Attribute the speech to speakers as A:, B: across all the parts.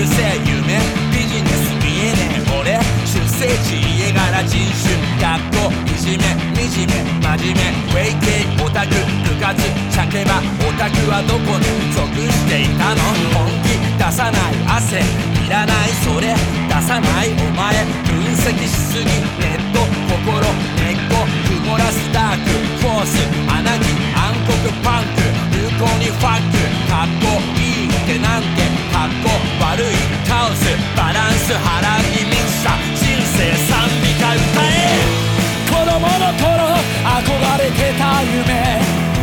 A: 流星夢ビジネス見えねえ俺出生地家柄人種学校いじめ惨め真面目ウェイ系オタク部活茶けばオタクはどこに属していたの本気出さない汗いらないそれ出さないお前分析しすぎネット心根っこ曇らすダークフォース穴に暗黒パンク流行にファックかっこいいってなんてかっこ悪いカオスバランス波乱に満ちた人生賛美歌歌え子供の頃憧れてた夢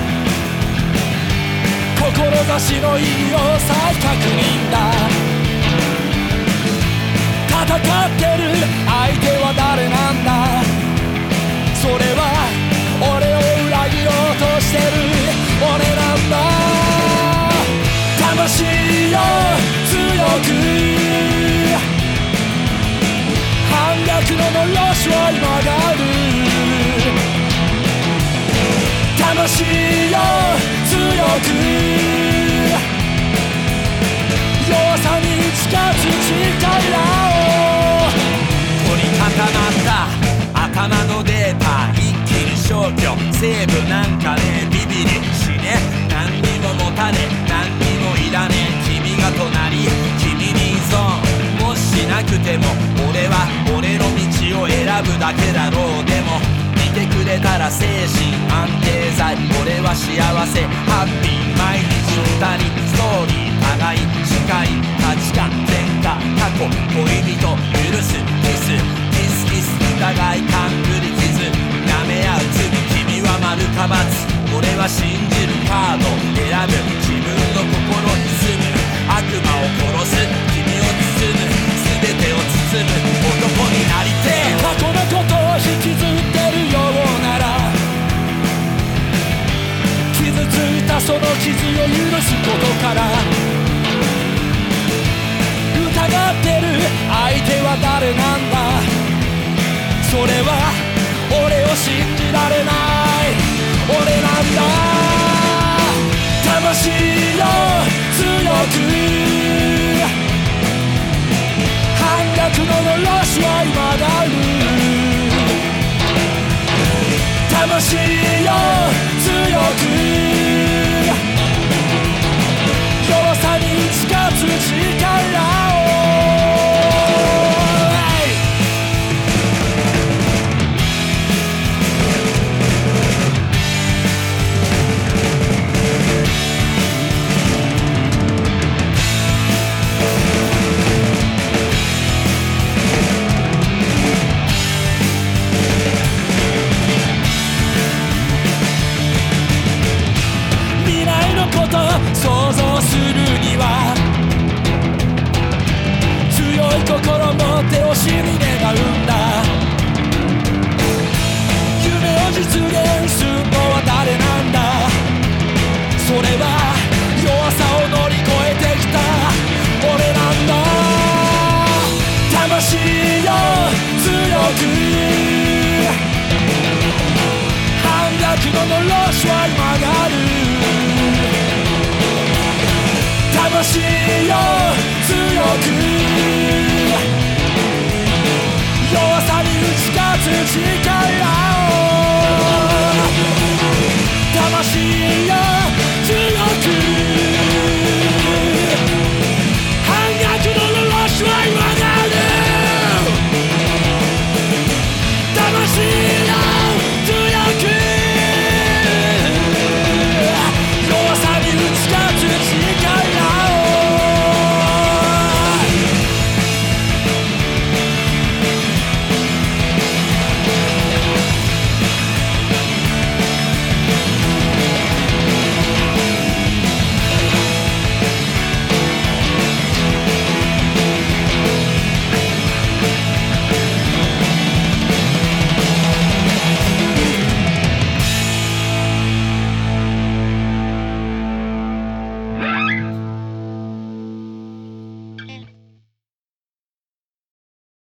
A: 志の意義を再確認だ戦ってる相手は誰なんだそれは俺を裏切ろうとしてる俺なんだ魂よ強く反逆ののろしは今がる魂よ強く弱さに近づく力を凝り固まった頭のデータ一気に消去セーブなんかねビビりしね何にも持たね何にもいらね君が隣君に依存もしなくても俺は俺の道を選ぶだけだろうでも見てくれたら精神安定剤俺は幸せハッピー毎日二人ストーリー互い近い価値観喧嘩過去恋人許すキスキスキス互い勘繰り傷舐め合う罪君は丸か×俺は信じるカード選ぶ自分の心に住む悪魔を殺す君を包む全てを包む男になりてえ過去のことを引きずってるようなら傷ついたその傷を許すことから疑ってる相手は誰なんだそれは俺を信じられない俺なんだ魂よ強く反逆ののろしは今がる魂よ強く弱さに近づく力を想像するには強い心持ってほしいに願うんだ夢を実現するのは誰なんだそれは弱さを乗り越えてきた俺なんだ魂よ強く反逆ののろしは今がる魂よ強く弱さに打ち勝つ力